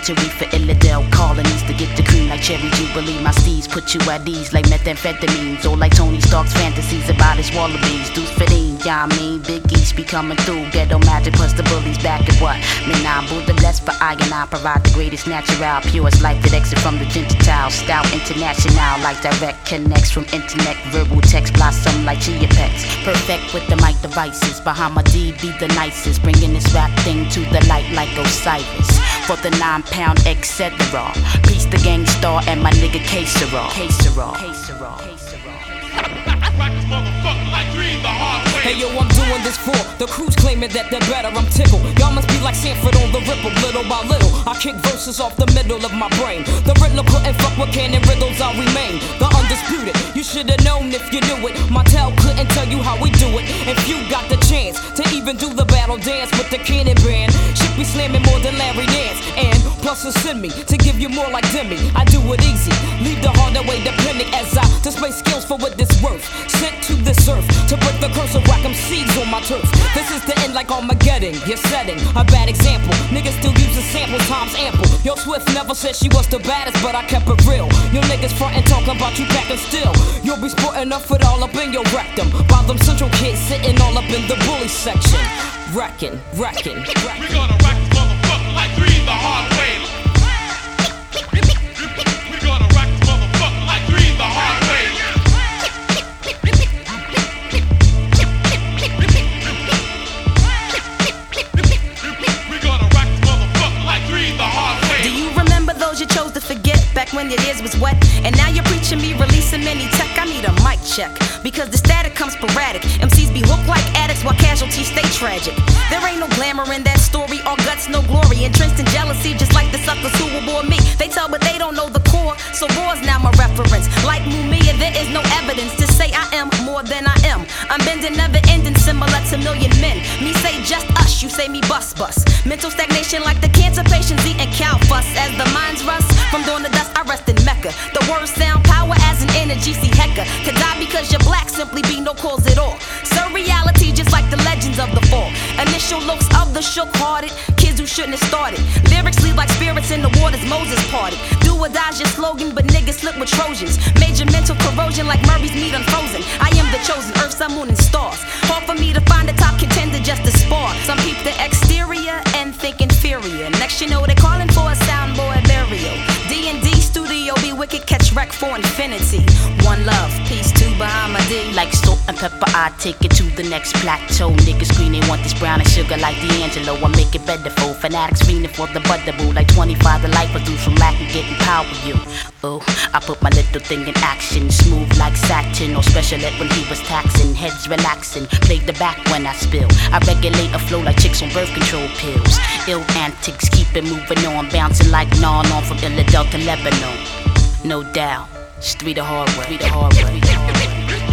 victory for Illidale. Colonies to get the cream like Cherry Jubilee. My steeds put you at ease like methamphetamines, or like Tony Stark's fantasies about his wallabies. Deuce Fidine, yeah, I mean, Big East be coming through. Ghetto magic plus the bullies back at what? Man, I'm Buddha blessed for I and I provide the greatest natural, purest life that exit from the gentile. Style international like direct connects from internet. Verbal text blossom like chia pets. Perfect with the mic devices. Bahama-D be the nicest. Bringing this rap thing to the light like Osiris. For the 9-pound etc. Peace the gang star and my nigga K-Sera. Hey yo, I'm doing this for the crews claiming that they're better, I'm tickled. Y'all must be like Sanford on the Ripple, little by little I kick verses off the middle of my brain. The Riddler couldn't fuck with canon riddles, I'll remain the undisputed. You should've known if you knew it. My tell couldn't tell you how we do it. If you got the chance to even do the battle dance with the cannon band, shit be slamming more than Larry Nance. And plus send me to give you more like Demi. I do it easy, leave the harder way depending as I display skills for what this worth. Sent to this earth to break the curse of whack 'em seeds on my turf. This is the end like Armageddon. You're setting a bad example. Niggas still using samples times ample. Yo, Swift never said she was the baddest, but I kept it real. Yo, niggas frontin' talking about you packing still. You'll be sporting up it all up in your rectum. While them central kids sitting all up in the bully section. Wrecking. We gonna rock this motherfucker like 3 the hard way. We gonna rock this motherfucker like 3 the hard way. We gonna rock this motherfucker like 3 the hard way. Do you remember those you chose to forget back when your ears was wet? And now you're preaching me releasing many tech. I need a mic check because the static comes sporadic. MCs be hooked like addicts while casualties stay tragic. There ain't no glamour in that story, all guts, no glory. Entrenched in jealousy, just like the suckers who will bore me. They tell, but they don't know the core, so war's now my reference. Like Mumia, there is no evidence to say I am more than I am. I'm bending, never ending, similar to million men. Me say just us, you say me bust. Mental stagnation like the cancer patients eating cow fuss. As the minds rust from dawn to dust, I rest in Mecca. The words sound power as an energy, see Hecka. To die because you're black simply be no cause at all. Surreality just like the legends of the fall. Initial looks of the shook-hearted kids who shouldn't have started. Lyrics leave like spirits in the waters Moses parted. Do or die's your slogan, but niggas slip with Trojans. Major mental corrosion like Murray's meat unfrozen. I am the chosen, earth, sun, moon, and stars. Hard for me to find a top contender just to spar. Some peep the exterior and think inferior. Next you know they're calling for a soundboy burial. D&D studio be wicked, catch wreck for infinity. One love, peace to Bahama-D. Like salt and pepper, I take it to the next plateau. Niggas green, they want this brown and sugar like D'Angelo. I make it better for fanatics fiending for the butterboo. Like 25, the life was due from lacking getting power you. Oh, I put my little thing in action. Smooth like satin or special ed when he was taxing. Heads relaxing, played the back when I spill. I regulate a flow like chicks on birth control pills. Ill antics, keep it moving on. Bouncing like non-on from Illidale to Lebanon. No doubt, it's 3 the hard way.